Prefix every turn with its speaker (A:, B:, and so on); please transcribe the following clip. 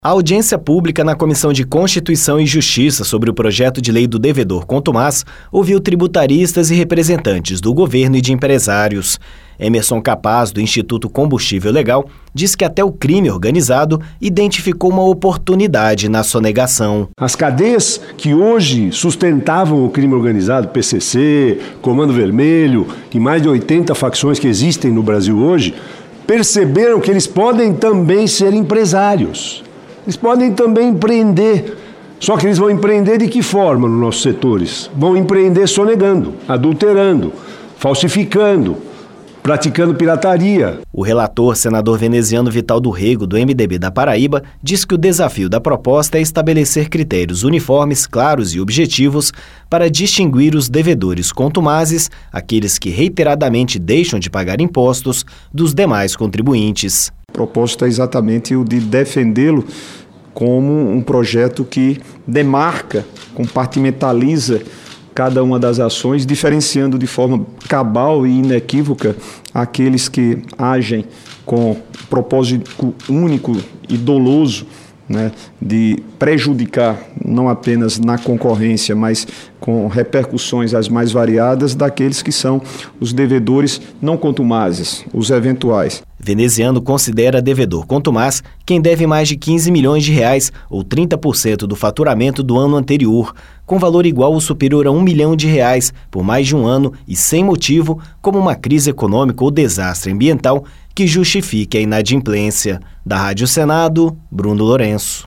A: A audiência pública na Comissão de Constituição e Justiça sobre o projeto de lei do devedor contumaz ouviu tributaristas e representantes do governo e de empresários. Emerson Capaz, do Instituto Combustível Legal, diz que até o crime organizado identificou uma oportunidade na sonegação.
B: As cadeias que hoje sustentavam o crime organizado, PCC, Comando Vermelho e mais de 80 facções que existem no Brasil hoje, perceberam que eles podem também ser empresários. Eles podem também empreender, só que eles vão empreender de que forma nos nossos setores? Vão empreender sonegando, adulterando, falsificando, praticando pirataria.
A: O relator, senador veneziano Vital do Rego, do MDB da Paraíba, diz que o desafio da proposta é estabelecer critérios uniformes, claros e objetivos para distinguir os devedores contumazes, aqueles que reiteradamente deixam de pagar impostos, dos demais contribuintes.
C: O propósito é exatamente o de defendê-lo como um projeto que demarca, compartimentaliza cada uma das ações, diferenciando de forma cabal e inequívoca aqueles que agem com propósito único e doloso, de prejudicar, não apenas na concorrência, mas com repercussões as mais variadas, daqueles que são os devedores não contumazes, os eventuais.
A: Veneziano considera devedor contumaz quem deve mais de 15 milhões de reais, ou 30% do faturamento do ano anterior, com valor igual ou superior a 1 milhão de reais, por mais de um ano e sem motivo, como uma crise econômica ou desastre ambiental que justifique a inadimplência. Da Rádio Senado, Bruno Lourenço.